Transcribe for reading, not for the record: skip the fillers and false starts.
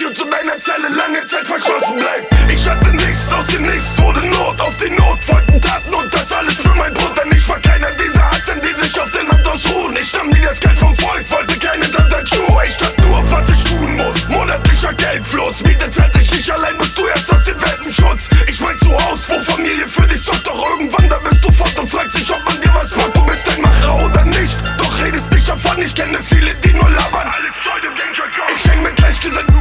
und zu deiner Zelle lange Zeit verschlossen bleibt.